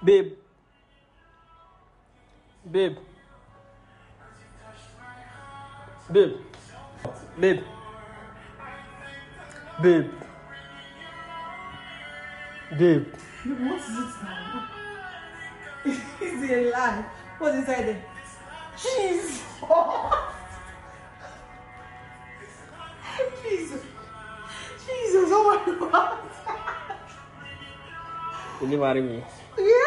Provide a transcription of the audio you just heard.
Babe. Babe. Babe. Babe. Babe. Babe. What is it now? Is it a lie? What's inside there? Cheese! Jesus! Jesus, oh my God! Will you marry me? Yeah!